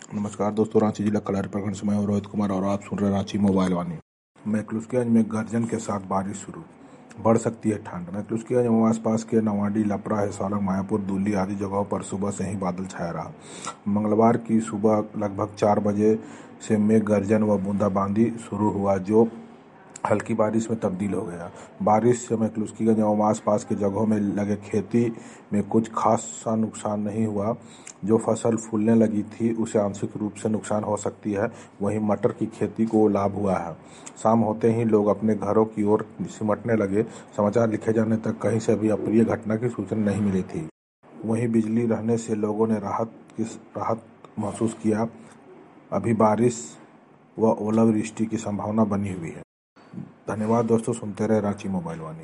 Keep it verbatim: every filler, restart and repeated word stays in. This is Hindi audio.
नमस्कार दोस्तों, रांची जिला कलारी प्रखंड से मैं रोहित कुमार और आप सुन रहे रांची मोबाइल वाणी। मैक्लुस्कीगंज में गर्जन के साथ बारिश शुरू, बढ़ सकती है ठंड। मैक्लुस्कीगंज एवं आसपास के नवाडी, लपरा, हिसालंग, मायापुर, दूली आदि जगहों पर सुबह से ही बादल छाया रहा। मंगलवार की सुबह लगभग चार बजे से मेघ गर्जन व बूंदाबांदी शुरू हुआ, जो हल्की बारिश में तब्दील हो गया। बारिश से मैक्लुस्कीगंज एवं आसपास के जगहों में लगे खेती में कुछ खासा नुकसान नहीं हुआ। जो फसल फूलने लगी थी उसे आंशिक रूप से नुकसान हो सकती है। वहीं मटर की खेती को लाभ हुआ है। शाम होते ही लोग अपने घरों की ओर सिमटने लगे। समाचार लिखे जाने तक कहीं से भी अप्रिय घटना की सूचना नहीं मिली थी। वहीं बिजली रहने से लोगों ने राहत की राहत महसूस किया। अभी बारिश व ओलावृष्टि की संभावना बनी हुई है। धन्यवाद दोस्तों, सुनते रहे रांची मोबाइल वाणी।